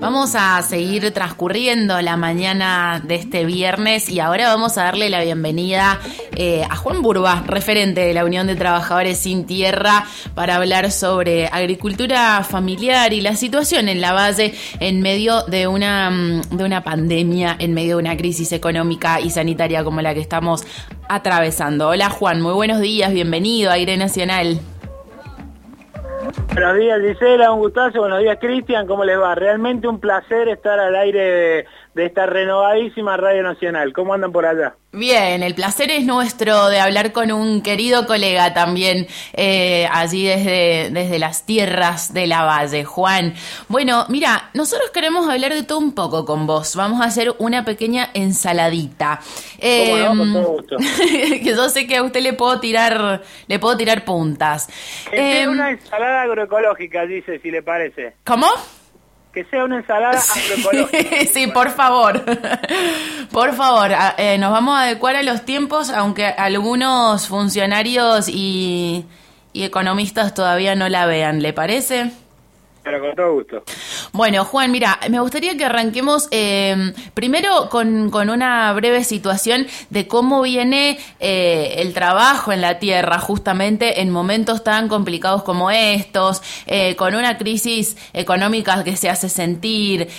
Vamos a seguir transcurriendo la mañana de este viernes y ahora vamos a darle la bienvenida a Juan Burba, referente de la Unión de Trabajadores Sin Tierra, para hablar sobre agricultura familiar y la situación en la Valle en medio de una pandemia, en medio de una crisis económica y sanitaria como la que estamos atravesando. Hola Juan, muy buenos días, bienvenido a Aire Nacional. Buenos días Gisela, un gustazo, buenos días Cristian, ¿cómo les va? Realmente un placer estar al aire de esta renovadísima Radio Nacional. ¿Cómo andan por allá? Bien, el placer es nuestro de hablar con un querido colega también allí desde las tierras de la Valle, Juan. Bueno, mira, nosotros queremos hablar de todo un poco con vos. Vamos a hacer una pequeña ensaladita. ¿Cómo no? Con todo gusto. Que yo sé que a usted le puedo tirar puntas. Que sea una ensalada agroecológica, dice, si le parece. ¿Cómo? Que sea una ensalada agroecológica. Sí, por favor. Por favor, nos vamos a adecuar a los tiempos, aunque algunos funcionarios y economistas todavía no la vean, ¿le parece? Pero con todo gusto. Bueno, Juan, mira, me gustaría que arranquemos primero con una breve situación de cómo viene el trabajo en la tierra, justamente en momentos tan complicados como estos, con una crisis económica que se hace sentir,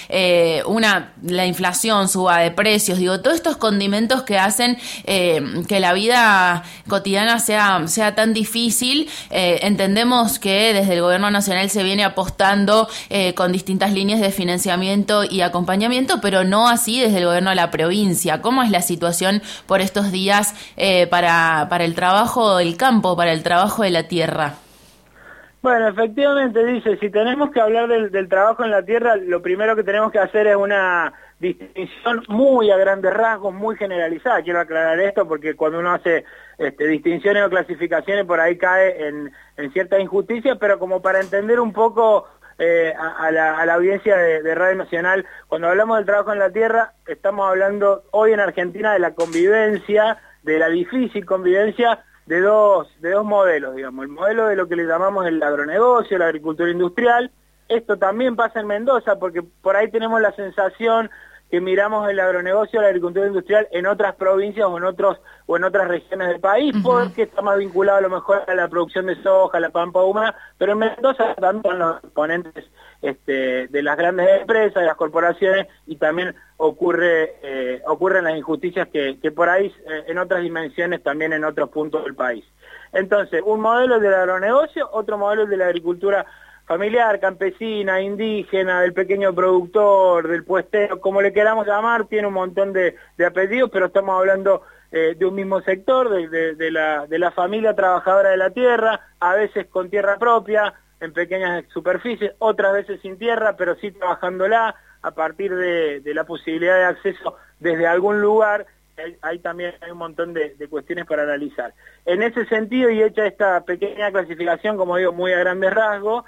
la inflación, suba de precios, digo, todos estos condimentos que hacen que la vida cotidiana sea tan difícil. Entendemos que desde el Gobierno Nacional se viene apostando con distintas líneas de financiamiento y acompañamiento, pero no así desde el gobierno de la provincia. ¿Cómo es la situación por estos días para el trabajo del campo, para el trabajo de la tierra? Bueno, efectivamente, dice, si tenemos que hablar del trabajo en la tierra, lo primero que tenemos que hacer es una distinción muy a grandes rasgos, muy generalizada. Quiero aclarar esto porque cuando uno hace distinciones o clasificaciones por ahí cae en cierta injusticia, pero como para entender un poco a la audiencia de Radio Nacional, cuando hablamos del trabajo en la tierra, estamos hablando hoy en Argentina de la convivencia, de la difícil convivencia de dos modelos, digamos. El modelo de lo que le llamamos el agronegocio, la agricultura industrial. Esto también pasa en Mendoza, porque por ahí tenemos la sensación que miramos el agronegocio, la agricultura industrial en otras provincias o en otras regiones del país, porque está más vinculado a lo mejor a la producción de soja, a la pampa húmeda, pero en Mendoza también son los exponentes de las grandes empresas, de las corporaciones, y también ocurren las injusticias que por ahí en otras dimensiones también en otros puntos del país. Entonces, un modelo es del agronegocio, otro modelo es de la agricultura familiar, campesina, indígena, del pequeño productor, del puestero, como le queramos llamar, tiene un montón de apellidos, pero estamos hablando de un mismo sector, de la familia trabajadora de la tierra, a veces con tierra propia, en pequeñas superficies, otras veces sin tierra, pero sí trabajándola a partir de la posibilidad de acceso desde algún lugar. Ahí también hay un montón de cuestiones para analizar. En ese sentido, y hecha esta pequeña clasificación, como digo, muy a grandes rasgos,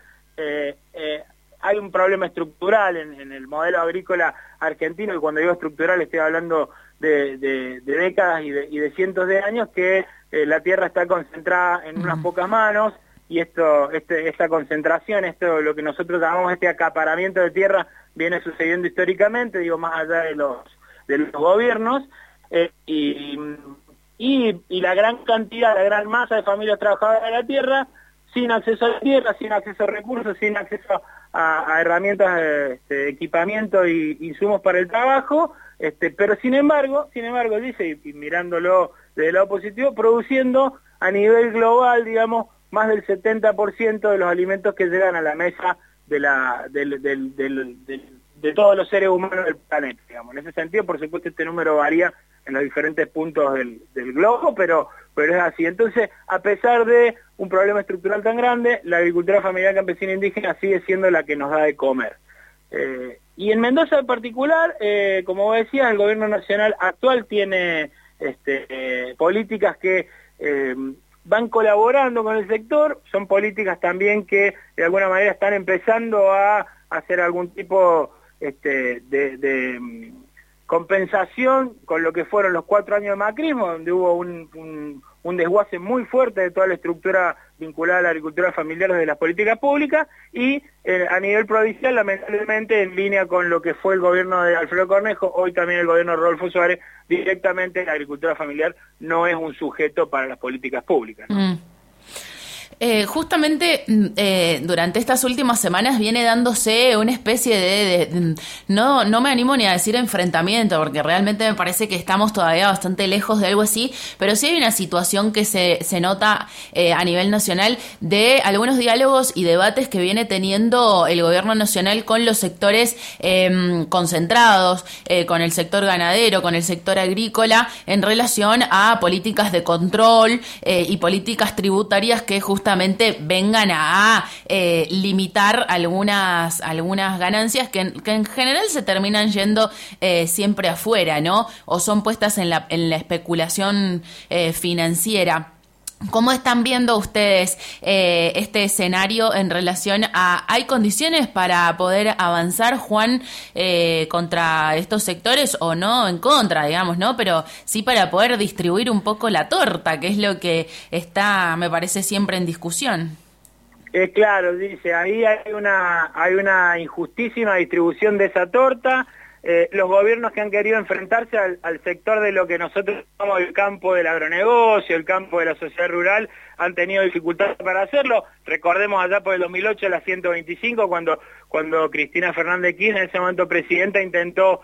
hay un problema estructural en el modelo agrícola argentino, y cuando digo estructural estoy hablando de décadas y de cientos de años, que la tierra está concentrada en unas pocas manos, y esta concentración, lo que nosotros llamamos acaparamiento de tierra, viene sucediendo históricamente, digo, más allá de los gobiernos, y la gran cantidad, la gran masa de familias trabajadoras de la tierra, sin acceso a la tierra, sin acceso a recursos, sin acceso a herramientas, equipamiento y insumos para el trabajo, pero sin embargo, dice, y mirándolo desde el lado positivo, produciendo a nivel global, digamos, más del 70% de los alimentos que llegan a la mesa de todos los seres humanos del planeta, digamos. En ese sentido, por supuesto, este número varía en los diferentes puntos del globo, pero es así. Entonces, a pesar de un problema estructural tan grande, la agricultura familiar campesina indígena sigue siendo la que nos da de comer. Y en Mendoza en particular, como vos decías, el gobierno nacional actual tiene políticas que van colaborando con el sector, son políticas también que de alguna manera están empezando a hacer algún tipo de compensación con lo que fueron los 4 años de macrismo, donde hubo un un desguace muy fuerte de toda la estructura vinculada a la agricultura familiar desde las políticas públicas, y a nivel provincial, lamentablemente, en línea con lo que fue el gobierno de Alfredo Cornejo, hoy también el gobierno de Rodolfo Suárez, directamente la agricultura familiar no es un sujeto para las políticas públicas, ¿no? Justamente durante estas últimas semanas viene dándose una especie no me animo ni a decir enfrentamiento, porque realmente me parece que estamos todavía bastante lejos de algo así, pero sí hay una situación que se nota a nivel nacional de algunos diálogos y debates que viene teniendo el gobierno nacional con los sectores concentrados, con el sector ganadero, con el sector agrícola, en relación a políticas de control y políticas tributarias que justamente vengan a limitar algunas ganancias que en general se terminan yendo siempre afuera, ¿no? O son puestas en la especulación financiera. ¿Cómo están viendo ustedes este escenario en relación a... ¿Hay condiciones para poder avanzar, Juan, contra estos sectores o no en contra, digamos, ¿no? Pero sí para poder distribuir un poco la torta, que es lo que está, me parece, siempre en discusión. Claro, dice, ahí hay una injustísima distribución de esa torta. Los gobiernos que han querido enfrentarse al sector de lo que nosotros llamamos el campo del agronegocio, el campo de la sociedad rural, han tenido dificultades para hacerlo. Recordemos allá por el 2008, la 125, cuando Cristina Fernández Kirchner, en ese momento presidenta, intentó,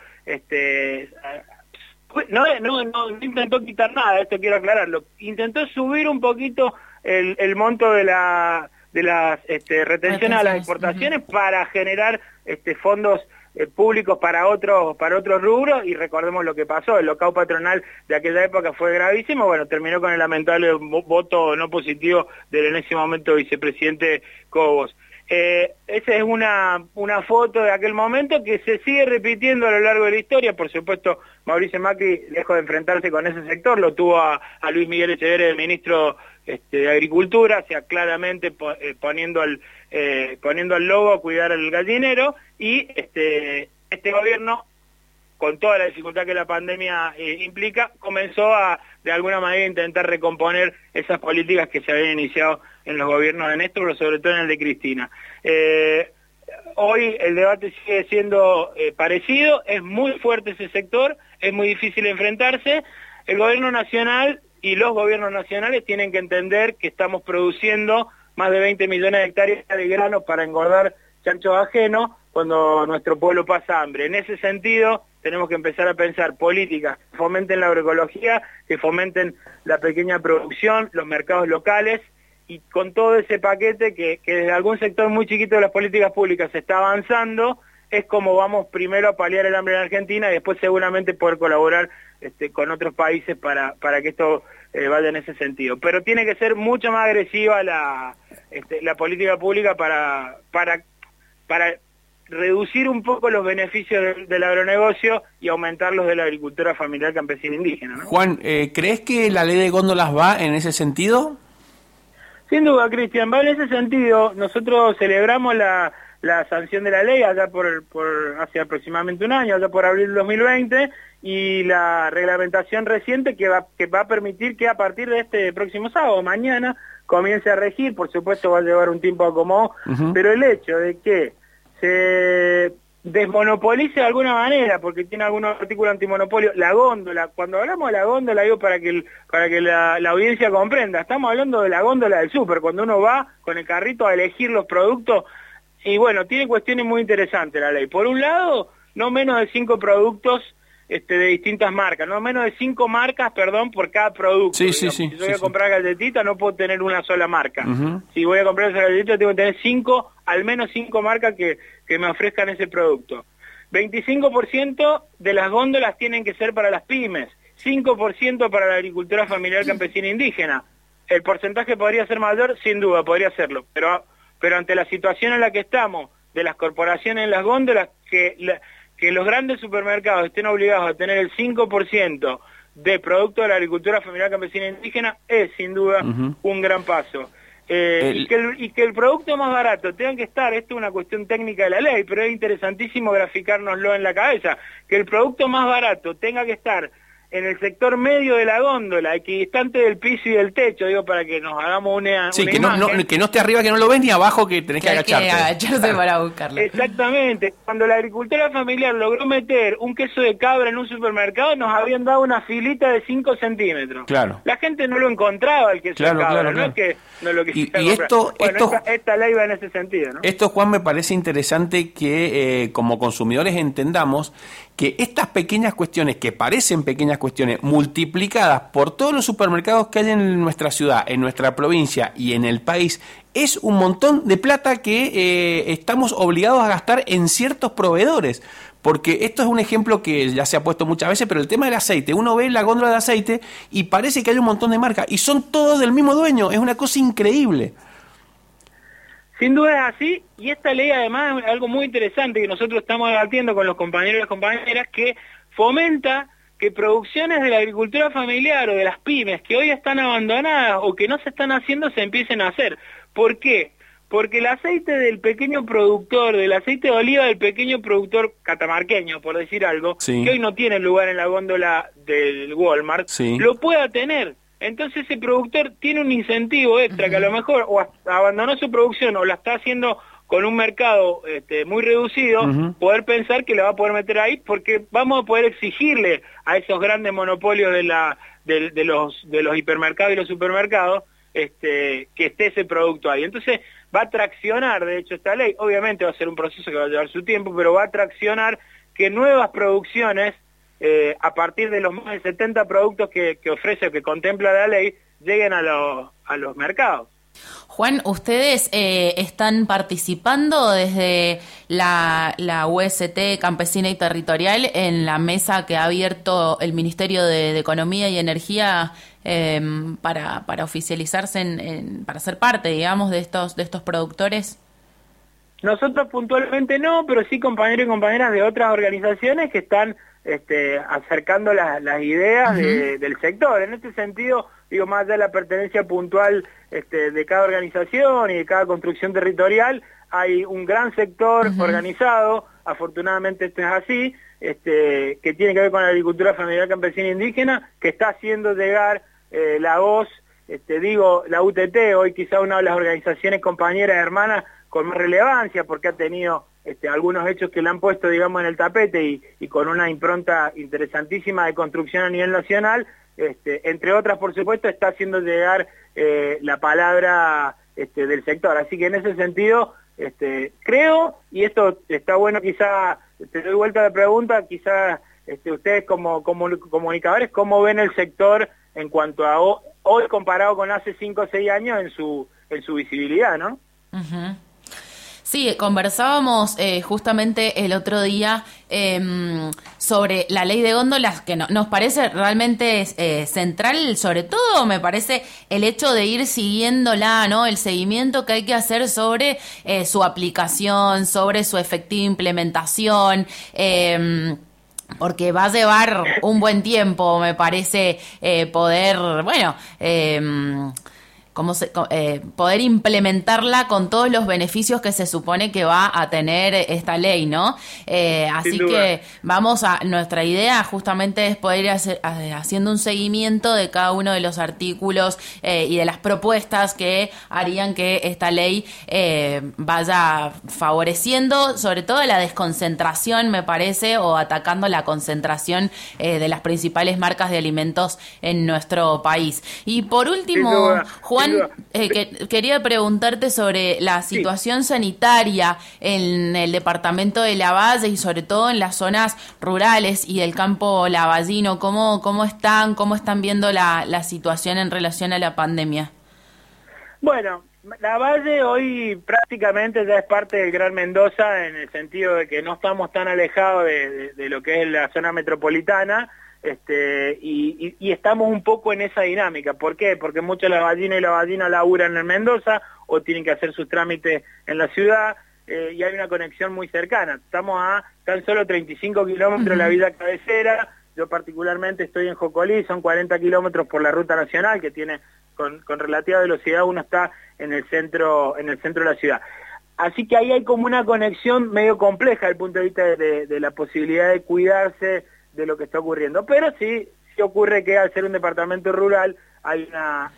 no intentó quitar nada, esto quiero aclararlo, intentó subir un poquito el monto de las retenciones a las exportaciones para generar fondos públicos para otros rubros, y recordemos lo que pasó, el lockout patronal de aquella época fue gravísimo, bueno, terminó con el lamentable voto no positivo del en ese momento vicepresidente Cobos. Esa es una foto de aquel momento que se sigue repitiendo a lo largo de la historia. Por supuesto, Mauricio Macri, lejos de enfrentarse con ese sector, lo tuvo a Luis Miguel Echeverría, el ministro de Agricultura, o sea, claramente poniendo al lobo a cuidar al gallinero, y este gobierno, con toda la dificultad que la pandemia implica, comenzó a, de alguna manera, intentar recomponer esas políticas que se habían iniciado en los gobiernos de Néstor, pero sobre todo en el de Cristina. Hoy el debate sigue siendo parecido, es muy fuerte ese sector, es muy difícil enfrentarse. El gobierno nacional y los gobiernos nacionales tienen que entender que estamos produciendo más de 20 millones de hectáreas de grano para engordar chanchos ajenos cuando nuestro pueblo pasa hambre. En ese sentido, tenemos que empezar a pensar políticas que fomenten la agroecología, que fomenten la pequeña producción, los mercados locales, y con todo ese paquete que desde algún sector muy chiquito de las políticas públicas se está avanzando, es como vamos primero a paliar el hambre en Argentina y después seguramente poder colaborar con otros países para que esto vaya en ese sentido. Pero tiene que ser mucho más agresiva la política pública para reducir un poco los beneficios del agronegocio y aumentar los de la agricultura familiar campesina indígena, ¿no? Juan, ¿crees que la ley de góndolas va en ese sentido? Sin duda, Cristian, va en ese sentido. Nosotros celebramos la sanción de la ley allá por hace aproximadamente un año, allá por abril del 2020, y la reglamentación reciente que va a permitir que a partir de este próximo sábado, mañana, comience a regir. Por supuesto va a llevar un tiempo a acomodo, pero el hecho de que se desmonopolice de alguna manera, porque tiene algunos artículos antimonopolio, la góndola. Cuando hablamos de la góndola, digo para que la audiencia comprenda, estamos hablando de la góndola del súper, cuando uno va con el carrito a elegir los productos. Y bueno, tiene cuestiones muy interesantes la ley. Por un lado, no menos de 5 productos de distintas marcas, no menos de 5 marcas, perdón, por cada producto. Sí. Si yo voy a comprar galletitas, no puedo tener una sola marca. Si voy a comprar esa galletita, tengo que tener al menos 5 marcas que me ofrezcan ese producto. 25% de las góndolas tienen que ser para las pymes, 5% para la agricultura familiar campesina indígena. El porcentaje podría ser mayor, sin duda, podría serlo, pero ante la situación en la que estamos, de las corporaciones en las góndolas, que los grandes supermercados estén obligados a tener el 5% de producto de la agricultura familiar campesina indígena, es sin duda un gran paso. Y que el producto más barato tenga que estar, esto es una cuestión técnica de la ley, pero es interesantísimo graficárnoslo en la cabeza, que el producto más barato tenga que estar en el sector medio de la góndola, equidistante del piso y del techo, digo, para que nos hagamos una Sí, que imagen. que no esté arriba, que no lo ves, ni abajo, que tenés que agacharte. Hay que agacharse para buscarlo. Exactamente. Cuando la agricultura familiar logró meter un queso de cabra en un supermercado, nos habían dado una filita de 5 centímetros. Claro. La gente no lo encontraba, el queso de cabra, Claro. no es que no lo quisiera Y comprar. Bueno, esta ley va en ese sentido, ¿no? Esto, Juan, me parece interesante que como consumidores entendamos que estas pequeñas cuestiones, que parecen pequeñas cuestiones, multiplicadas por todos los supermercados que hay en nuestra ciudad, en nuestra provincia y en el país, es un montón de plata que estamos obligados a gastar en ciertos proveedores. Porque esto es un ejemplo que ya se ha puesto muchas veces, pero el tema del aceite, uno ve la góndola de aceite y parece que hay un montón de marcas, y son todos del mismo dueño, es una cosa increíble. Sin duda es así, y esta ley además es algo muy interesante que nosotros estamos debatiendo con los compañeros y las compañeras, que fomenta que producciones de la agricultura familiar o de las pymes que hoy están abandonadas o que no se están haciendo, se empiecen a hacer. ¿Por qué? Porque el aceite del pequeño productor, del aceite de oliva del pequeño productor catamarqueño, por decir algo, sí, que hoy no tiene lugar en la góndola del Walmart, sí, lo pueda tener. Entonces ese productor tiene un incentivo extra, que a lo mejor o abandonó su producción o la está haciendo con un mercado muy reducido, poder pensar que la va a poder meter ahí, porque vamos a poder exigirle a esos grandes monopolios de los hipermercados y los supermercados que esté ese producto ahí. Entonces va a traccionar, de hecho, esta ley. Obviamente va a ser un proceso que va a llevar su tiempo, pero va a traccionar que nuevas producciones, a partir de los más de 70 productos que ofrece o que contempla la ley, lleguen a los mercados. Juan, ¿ustedes están participando desde la UST Campesina y Territorial en la mesa que ha abierto el Ministerio de Economía y Energía para oficializarse, para ser parte, digamos, de estos productores? Nosotros puntualmente no, pero sí compañeros y compañeras de otras organizaciones que están acercando las ideas del sector. En este sentido, digo, más allá de la pertenencia puntual de cada organización y de cada construcción territorial, hay un gran sector organizado, afortunadamente esto es así, que tiene que ver con la agricultura familiar campesina indígena, que está haciendo llegar la voz, la UTT, hoy quizá una de las organizaciones compañeras, hermanas, con más relevancia, porque ha tenido algunos hechos que le han puesto, digamos, en el tapete y con una impronta interesantísima de construcción a nivel nacional, entre otras, por supuesto, está haciendo llegar la palabra del sector. Así que en ese sentido, creo, y esto está bueno, quizá, te doy vuelta a la pregunta, quizá ustedes como comunicadores, ¿cómo ven el sector en cuanto a hoy comparado con hace 5 o 6 años en su visibilidad, ¿no? Sí, conversábamos justamente el otro día sobre la ley de góndolas, que nos parece realmente central, sobre todo me parece el hecho de ir siguiéndola, ¿no? El seguimiento que hay que hacer sobre su aplicación, sobre su efectiva implementación, porque va a llevar un buen tiempo, me parece, poder, poder implementarla con todos los beneficios que se supone que va a tener esta ley, ¿no? Así que nuestra idea justamente es poder ir haciendo un seguimiento de cada uno de los artículos y de las propuestas que harían que esta ley vaya favoreciendo, sobre todo la desconcentración, me parece, o atacando la concentración de las principales marcas de alimentos en nuestro país. Y por último, Juan, quería preguntarte sobre la situación sanitaria en el departamento de Lavalle y sobre todo en las zonas rurales y del campo lavallino. ¿Cómo están viendo la situación en relación a la pandemia? Bueno, Lavalle hoy prácticamente ya es parte del Gran Mendoza, en el sentido de que no estamos tan alejados de lo que es la zona metropolitana. Y estamos un poco en esa dinámica. ¿Por qué? Porque muchos lavallinos y lavallinas laburan en Mendoza o tienen que hacer sus trámites en la ciudad, y hay una conexión muy cercana. Estamos a tan solo 35 kilómetros de la villa cabecera. Yo particularmente estoy en Jocolí, son 40 kilómetros por la ruta nacional, que tiene con relativa velocidad, uno está en el centro de la ciudad. Así que ahí hay como una conexión medio compleja desde el punto de vista de la posibilidad de cuidarse de lo que está ocurriendo. Pero sí sí ocurre que al ser un departamento rural hay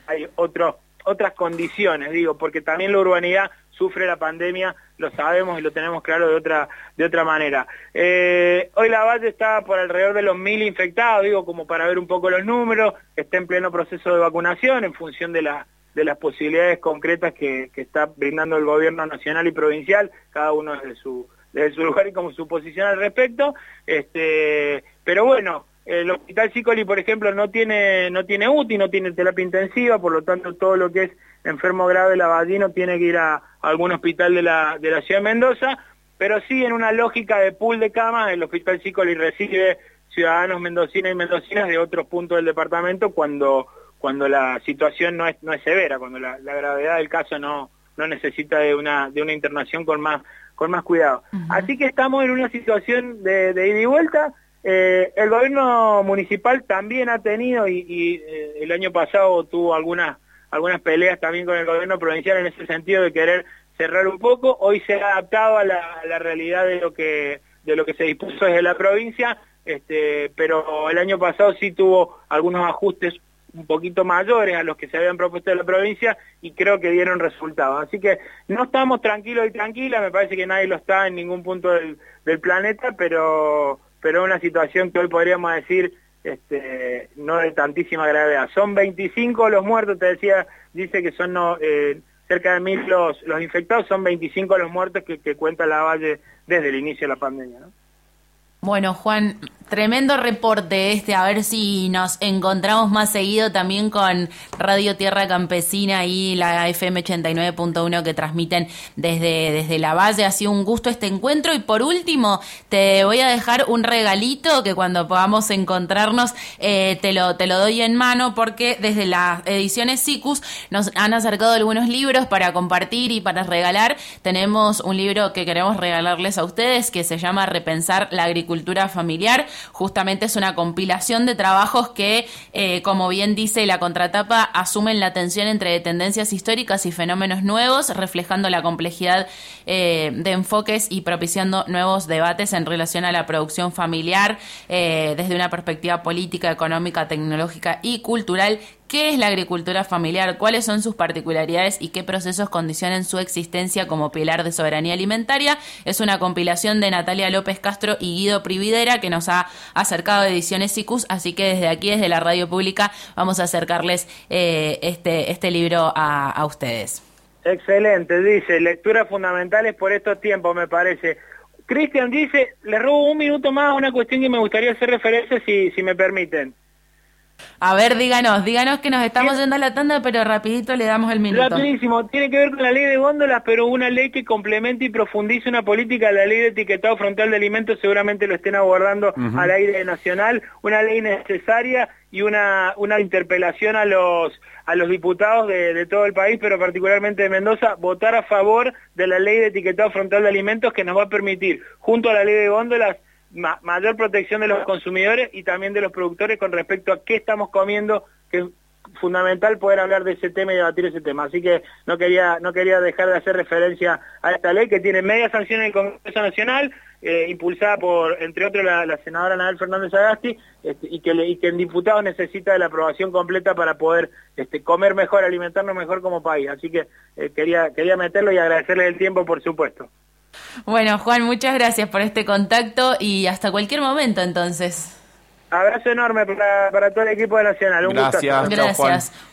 otras condiciones, digo, porque también la urbanidad sufre la pandemia, lo sabemos y lo tenemos claro de otra manera. Hoy La Valle está por alrededor de los 1000 infectados, digo, como para ver un poco los números, está en pleno proceso de vacunación en función de las posibilidades concretas que está brindando el gobierno nacional y provincial, cada uno desde su lugar y como su posición al respecto. Pero bueno, el Hospital Sicoli, por ejemplo, no tiene UTI, no tiene terapia intensiva, por lo tanto todo lo que es enfermo grave lavallino tiene que ir a algún hospital de la ciudad de Mendoza, pero sí en una lógica de pool de camas, el Hospital Sicoli recibe ciudadanos mendocinos y mendocinas de otros puntos del departamento cuando la situación no es severa, cuando la gravedad del caso no necesita de una internación con más cuidado. Así que estamos en una situación de ida y vuelta. El gobierno municipal también ha tenido y el año pasado tuvo algunas peleas también con el gobierno provincial en ese sentido de querer cerrar un poco. Hoy se ha adaptado a la realidad de lo que se dispuso desde la provincia, pero el año pasado sí tuvo algunos ajustes un poquito mayores a los que se habían propuesto de la provincia y creo que dieron resultados. Así que no estamos tranquilos y tranquilas, me parece que nadie lo está en ningún punto del planeta, pero una situación que hoy podríamos decir no de tantísima gravedad. Son 25 los muertos, te decía, dice que son cerca de 1000 los infectados, son 25 los muertos que cuenta La Valle desde el inicio de la pandemia, ¿no? Bueno, Juan, tremendo reporte a ver si nos encontramos más seguido también con Radio Tierra Campesina y la FM 89.1 que transmiten desde La Valle. Ha sido un gusto este encuentro y por último te voy a dejar un regalito que cuando podamos encontrarnos te lo doy en mano, porque desde las ediciones SICUS nos han acercado algunos libros para compartir y para regalar. Tenemos un libro que queremos regalarles a ustedes que se llama Repensar la agricultura familiar. Justamente es una compilación de trabajos que, como bien dice la contratapa, asumen la tensión entre tendencias históricas y fenómenos nuevos, reflejando la complejidad de enfoques y propiciando nuevos debates en relación a la producción familiar desde una perspectiva política, económica, tecnológica y cultural. ¿Qué es la agricultura familiar? ¿Cuáles son sus particularidades y qué procesos condicionan su existencia como pilar de soberanía alimentaria? Es una compilación de Natalia López Castro y Guido Prividera que nos ha acercado Ediciones SICUS, así que desde aquí, desde la radio pública, vamos a acercarles este libro a ustedes. Excelente, dice, lecturas fundamentales por estos tiempos, me parece. Cristian dice, le robo un minuto más a una cuestión que me gustaría hacer referencia si me permiten. A ver, díganos que nos estamos yendo a la tanda, pero rapidito le damos el minuto. Rapidísimo, tiene que ver con la ley de góndolas, pero una ley que complemente y profundice una política de la ley de etiquetado frontal de alimentos, seguramente lo estén abordando al aire nacional, una ley necesaria y una interpelación a los diputados de todo el país, pero particularmente de Mendoza, votar a favor de la ley de etiquetado frontal de alimentos que nos va a permitir, junto a la ley de góndolas, mayor protección de los consumidores y también de los productores con respecto a qué estamos comiendo, que es fundamental poder hablar de ese tema y debatir ese tema. Así que no quería dejar de hacer referencia a esta ley que tiene media sanción en el Congreso Nacional, impulsada por, entre otros, la senadora Anabel Fernández Agasti, y que en diputados necesita de la aprobación completa para poder comer mejor, alimentarnos mejor como país. Así que quería meterlo y agradecerle el tiempo, por supuesto. Bueno, Juan, muchas gracias por este contacto y hasta cualquier momento, entonces. Abrazo enorme para todo el equipo de Nacional. Un gusto. Gracias. Gracias.